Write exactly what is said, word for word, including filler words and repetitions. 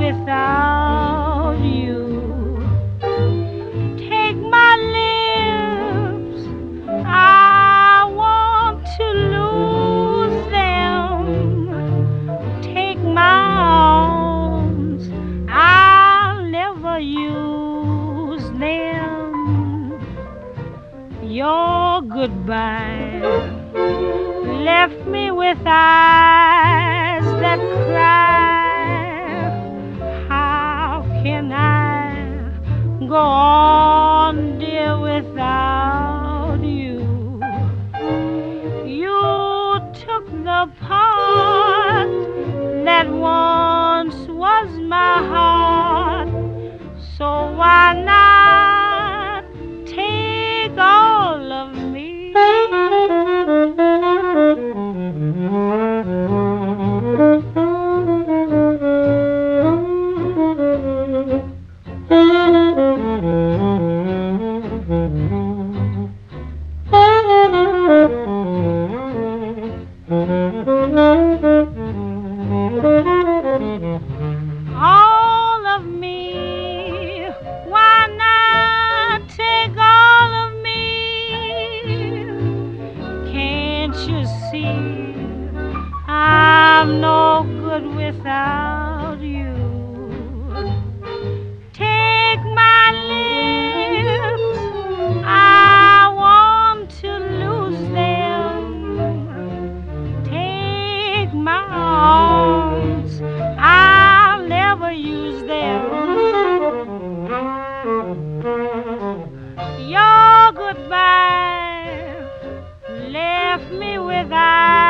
without you. Take my lips, I want to lose them. Take my arms, I'll never use them. Your goodbye left me with eyes that cry. How can I go on, dear, without you? You took the part that once was my heart, so why not take all of me? All of me, why not take all of me? Can't you see I'm no good without you? Take my lips, I want to lose them. Take my arms, I'll never use them. Your goodbye left me with eyes